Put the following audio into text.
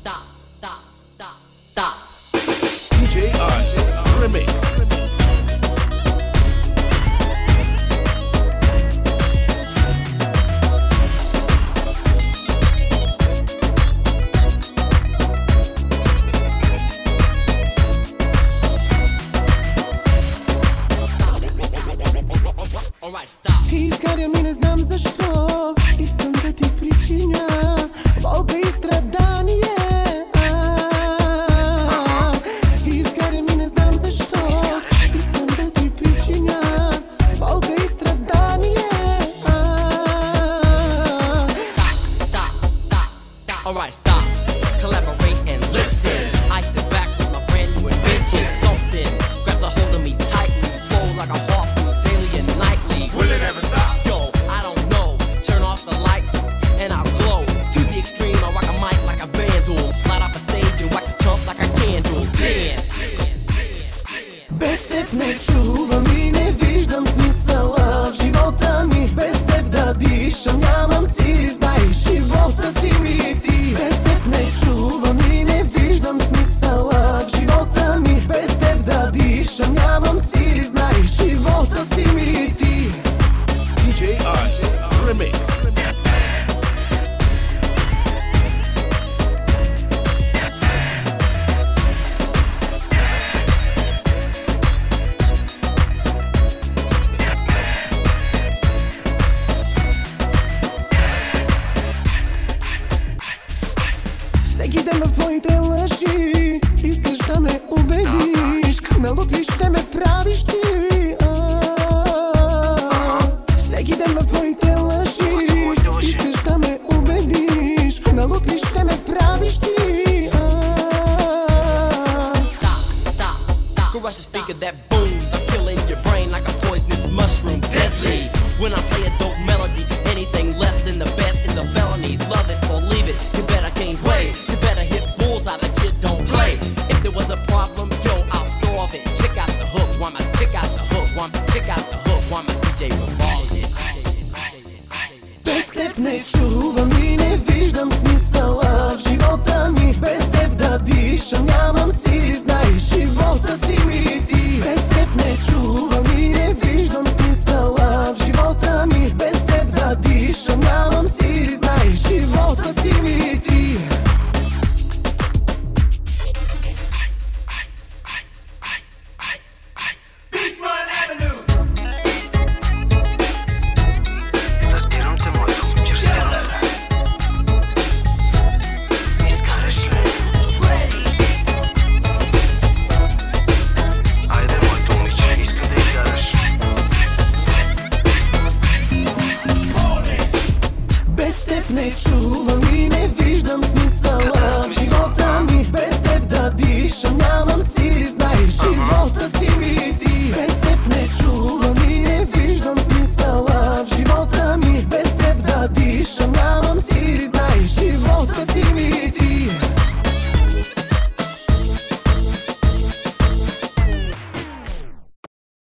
DJ Ice Remix. Изгаря ми, не знам защо. Искам да ти причиня болка и страдание. Изгаря ми, не знам защо. Искам да ти причиня болка и страдание. Alright, stop, collaborate and listen. I sit back with my brand new invention. Something grabs a hold of me tightly, flow like a harpoon daily and nightly. Will it ever stop? Yo, I don't know. Turn off the lights and I'll glow. To the extreme, I rock a mic like a vandal. Light up a stage and wax a chump like a candle. Dance. Без теб не чувам и не виждам смисъла в живота ми. Без теб да дишам, нямам сили, знаеш, живота си ми ти. Без теб не чувам и не виждам смисъла в живота ми. Без теб да дишам, нямам сили, знаеш, живота си ми ти. DJ Ice Remix. Всеки ден в твоите лъжи искаш да ме убедиш. На луд ли ще ме правиш ти? Всеки ден в твоите лъжи искаш да ме убедиш. На луд ли ще ме правиш ти? Caress the speaker that booms. I'm killing your brain like a poisonous mushroom. Deadly. When I play a dope melody, anything less than the best is a felony. Love it or leave it. You better gain weight. You better hit bullseye. The kid don't play. If there was a problem, yo, I'll solve it. Check out the hook. Why my check out the hook? Why my check out the hook? Why my DJ revolves it. Без теб не чувам и не виждам смисъла в живота ми. Без теб да дишам, нямам сили, знаеш, живота си ми ти. Без теб не чувам и не виждам смисъла в живота ми. Без теб да дишам, нямам сили, знаеш, живота си ми ти. Разбирам те, моето момче, разбирам те. Изгаряш ли? Айде, моето момиче, иска да изгаряш. Без теб не чувам